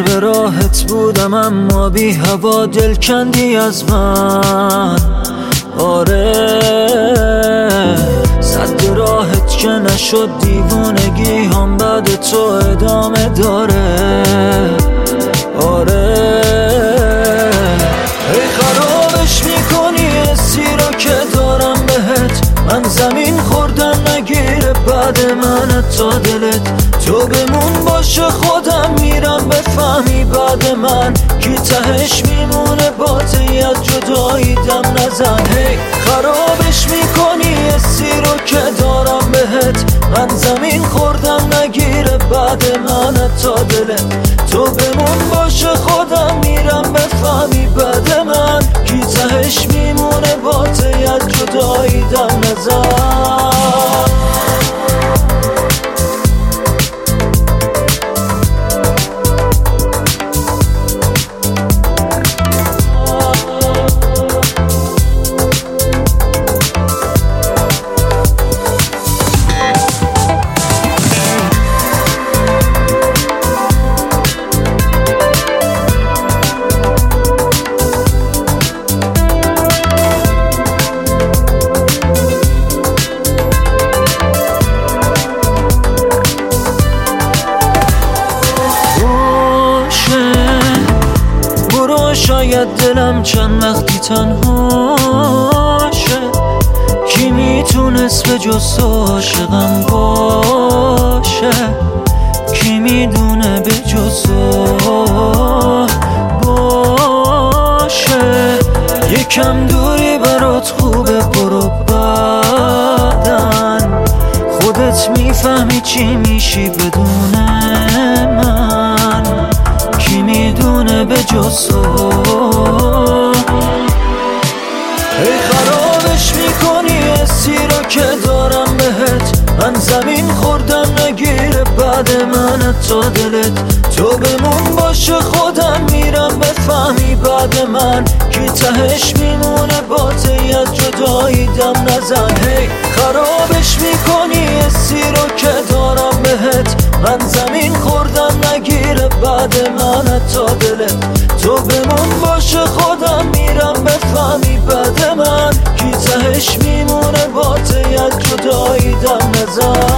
سر به راحت بودم اما بی هوا دل کندی از من. آره صد راحت که نشد دیوونگی هم بعد تو ادامه داره. آره ای خرابش میکنی حسی رو که دارم بهت، من زمین خوردم نگیره بعد من تا دلت. تو بمون باشه خودم میرم بفهمی بعد من کی تهش میمونه باتی از جدایی دم نزن. هی خرابش میکنی حسی رو که دارم بهت، من زمین خوردم نگیره بعد من تا دلت. تو بمون باشه خودم میرم بفهمی بعد من کی تهش میمونه باتی از جدایی دم نزن. شاید دلم چند وقتی تنهاشه، کی میتونست به جز تو عاشقم باشه، کی میدونه به جز تو باشه. یکم دوری برات خوبه برو بعدن، خودت میفهمی چی میشی بدون من، کی میدونه به جز تو. ای خرابش میکنی حسی رو که دارم بهت، من زمین خوردم نگیره بعد من تا دلت. تو بمون باشه خودم میرم بفهمی بعد من کی تهش میمونه باتی از جدایی دم نزن. هی خرابش میکنی حسی رو که دارم بهت، من زمین خوردم نگیره بعد من تا دلت. تو بمون باشه خودم میرم بفهمی بعد من کی تهش میمونه باتی از جدایی دم نزن.